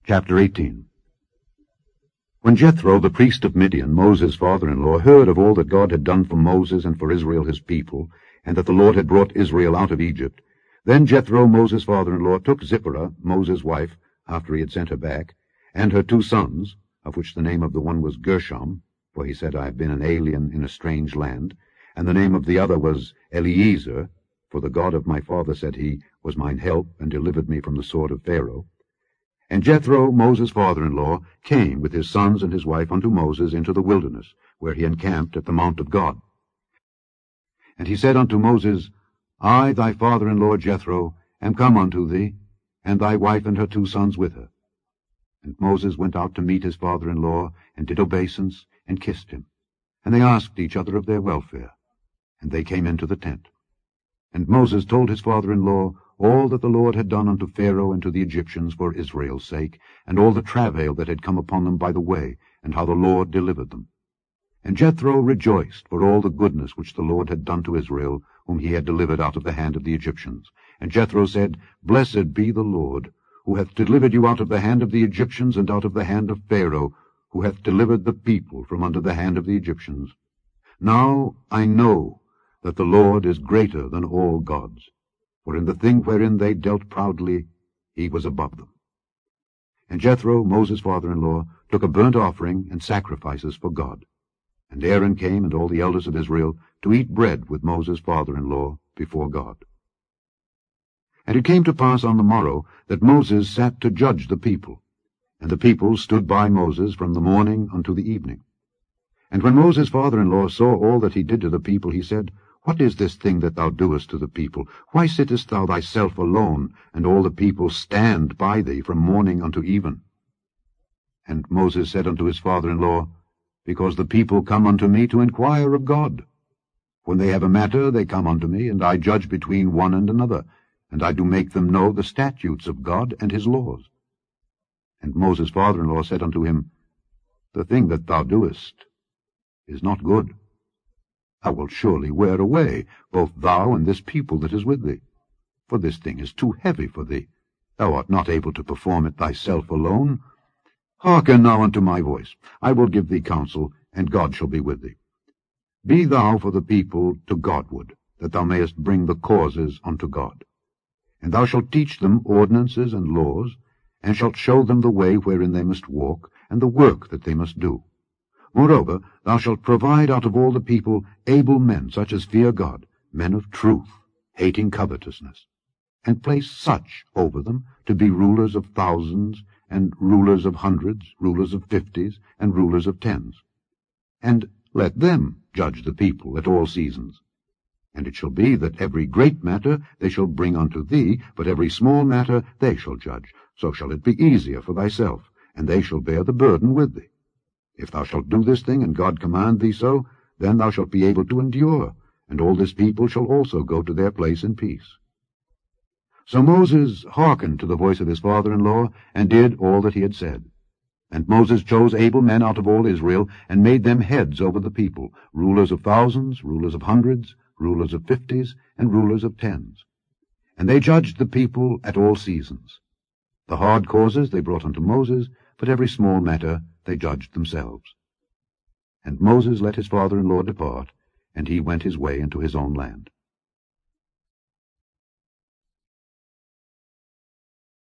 Chapter 18. When Jethro, the priest of Midian, Moses' father-in-law, heard of all that God had done for Moses and for Israel his people, and that the Lord had brought Israel out of Egypt, then Jethro, Moses' father-in-law, took Zipporah, Moses' wife, after he had sent her back, and her 2 sons, of which the name of the one was Gershom, for he said, I have been an alien in a strange land, and the name of the other was Eliezer, for the God of my father, said he, was mine help, and delivered me from the sword of Pharaoh. And Jethro, Moses' father-in-law, came with his sons and his wife unto Moses into the wilderness, where he encamped at the mount of God. And he said unto Moses, I, thy father-in-law Jethro, am come unto thee, and thy wife and her 2 sons with her. And Moses went out to meet his father-in-law, and did obeisance, and kissed him. And they asked each other of their welfare. And they came into the tent. And Moses told his father-in-law all that the Lord had done unto Pharaoh and to the Egyptians for Israel's sake, and all the travail that had come upon them by the way, and how the Lord delivered them. And Jethro rejoiced for all the goodness which the Lord had done to Israel, whom he had delivered out of the hand of the Egyptians. And Jethro said, Blessed be the Lord, who hath delivered you out of the hand of the Egyptians, and out of the hand of Pharaoh, who hath delivered the people from under the hand of the Egyptians. Now I know that the Lord is greater than all gods, for in the thing wherein they dealt proudly, he was above them. And Jethro, Moses' father-in-law, took a burnt offering and sacrifices for God. And Aaron came, and all the elders of Israel, to eat bread with Moses' father-in-law before God. And it came to pass on the morrow that Moses sat to judge the people, and the people stood by Moses from the morning unto the evening. And when Moses' father-in-law saw all that he did to the people, he said, What is this thing that thou doest to the people? Why sittest thou thyself alone, and all the people stand by thee from morning unto even? And Moses said unto his father-in-law, Because the people come unto me to inquire of God. When they have a matter, they come unto me, and I judge between one and another, and I do make them know the statutes of God and his laws. And Moses' father-in-law said unto him, The thing that thou doest is not good. Thou wilt surely wear away, both thou and this people that is with thee. For this thing is too heavy for thee. Thou art not able to perform it thyself alone. Hearken now unto my voice. I will give thee counsel, and God shall be with thee. Be thou for the people to Godward, that thou mayest bring the causes unto God. And thou shalt teach them ordinances and laws, and shalt show them the way wherein they must walk, and the work that they must do. Moreover, thou shalt provide out of all the people able men, such as fear God, men of truth, hating covetousness, and place such over them to be rulers of thousands, and rulers of hundreds, rulers of 50s, and rulers of 10s. And let them judge the people at all seasons. And it shall be that every great matter they shall bring unto thee, but every small matter they shall judge. So shall it be easier for thyself, and they shall bear the burden with thee. If thou shalt do this thing, and God command thee so, then thou shalt be able to endure, and all this people shall also go to their place in peace. So Moses hearkened to the voice of his father-in-law, and did all that he had said. And Moses chose able men out of all Israel, and made them heads over the people, rulers of thousands, rulers of hundreds, rulers of 50s, and rulers of 10s. And they judged the people at all seasons. The hard causes they brought unto Moses, but every small matter they judged themselves. And Moses let his father-in-law depart, and he went his way into his own land.